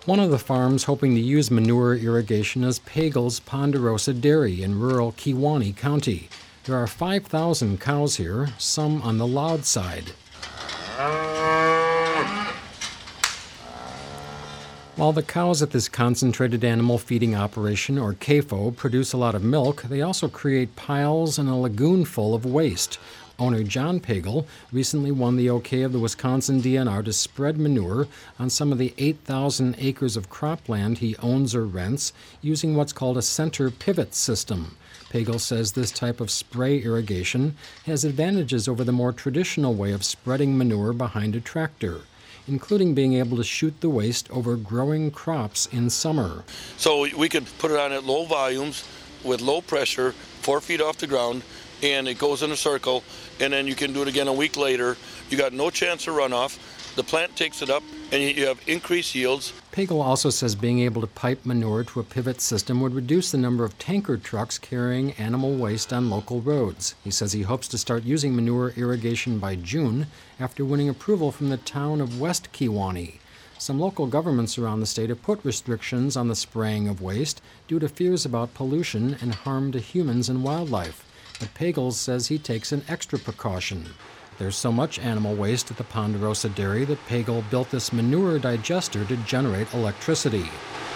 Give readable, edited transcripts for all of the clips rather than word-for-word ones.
One of the farms hoping to use manure irrigation is Pagel's Ponderosa Dairy in rural Kewaunee County. There are 5,000 cows here, some on the loud side. While the cows at this concentrated animal feeding operation, or CAFO, produce a lot of milk, they also create piles and a lagoon full of waste. Owner John Pagel recently won the okay of the Wisconsin DNR to spread manure on some of the 8,000 acres of cropland he owns or rents using what's called a center pivot system. Pagel says this type of spray irrigation has advantages over the more traditional way of spreading manure behind a tractor, including being able to shoot the waste over growing crops in summer. So we could put it on at low volumes with low pressure, 4 feet off the ground, and it goes in a circle, and then you can do it again a week later. You got no chance of runoff. The plant takes it up, and you have increased yields. Pagel also says being able to pipe manure to a pivot system would reduce the number of tanker trucks carrying animal waste on local roads. He says he hopes to start using manure irrigation by June after winning approval from the town of West Kewaunee. Some local governments around the state have put restrictions on the spraying of waste due to fears about pollution and harm to humans and wildlife. But Pagel says he takes an extra precaution. There's so much animal waste at the Ponderosa Dairy that Pagel built this manure digester to generate electricity.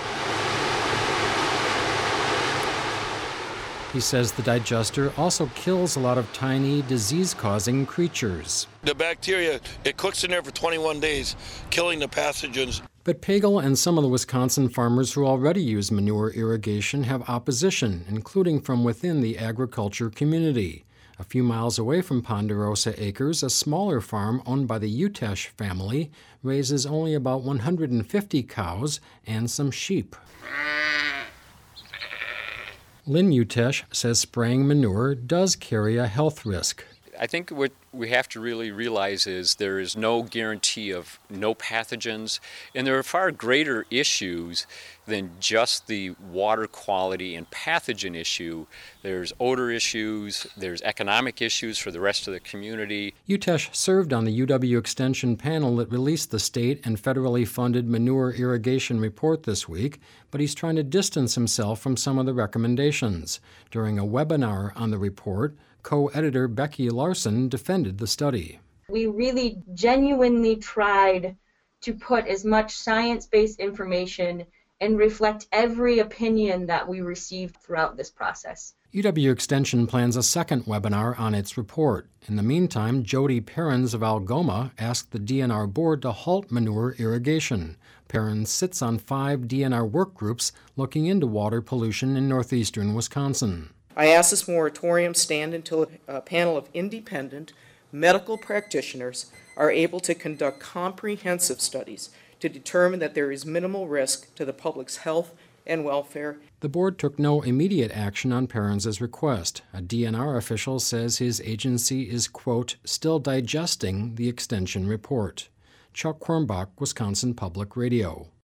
He says the digester also kills a lot of tiny, disease-causing creatures. The bacteria, it cooks in there for 21 days, killing the pathogens. But Pagel and some of the Wisconsin farmers who already use manure irrigation have opposition, including from within the agriculture community. A few miles away from Ponderosa Acres, a smaller farm owned by the Utesh family raises only about 150 cows and some sheep. Lynn Utesh says spraying manure does carry a health risk. I think what we have to really realize is there is no guarantee of no pathogens, and there are far greater issues than just the water quality and pathogen issue. There's odor issues, there's economic issues for the rest of the community. Utesh served on the UW Extension panel that released the state and federally funded manure irrigation report this week, but he's trying to distance himself from some of the recommendations. During a webinar on the report, co-editor Becky Larson defended the study. We really genuinely tried to put as much science-based information and reflect every opinion that we received throughout this process. UW Extension plans a second webinar on its report. In the meantime, Jody Perrins of Algoma asked the DNR board to halt manure irrigation. Perrins sits on 5 DNR work groups looking into water pollution in northeastern Wisconsin. I ask this moratorium stand until a panel of independent medical practitioners are able to conduct comprehensive studies to determine that there is minimal risk to the public's health and welfare. The board took no immediate action on Perrins' request. A DNR official says his agency is, quote, still digesting the extension report. Chuck Quirmbach, Wisconsin Public Radio.